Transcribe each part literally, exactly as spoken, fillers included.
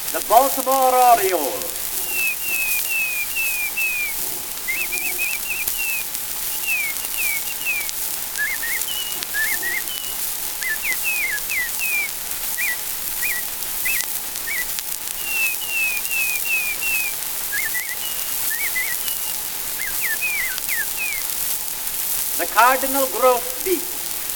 the Baltimore Orioles. The Cardinal Grosbeak.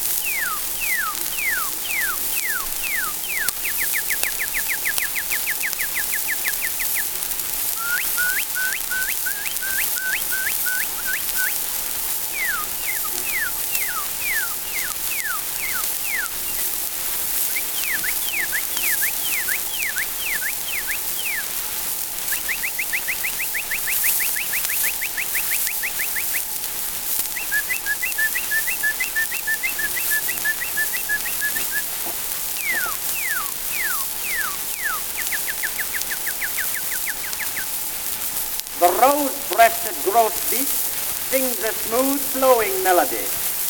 The rose-breasted grosbeak sings a smooth, flowing melody.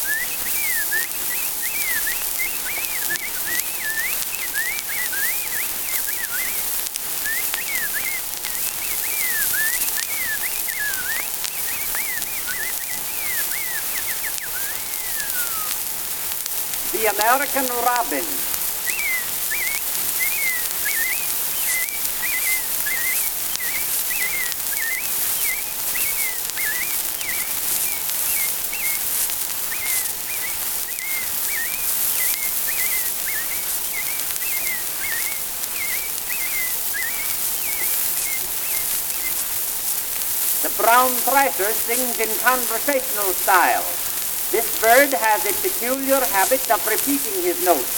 The American robin. The brown thrasher sings in conversational style. This bird has a peculiar habit of repeating his notes.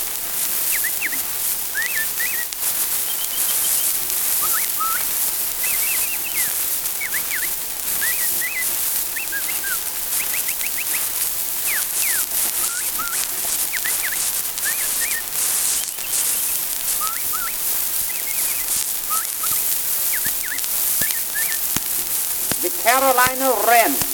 The Carolina wren.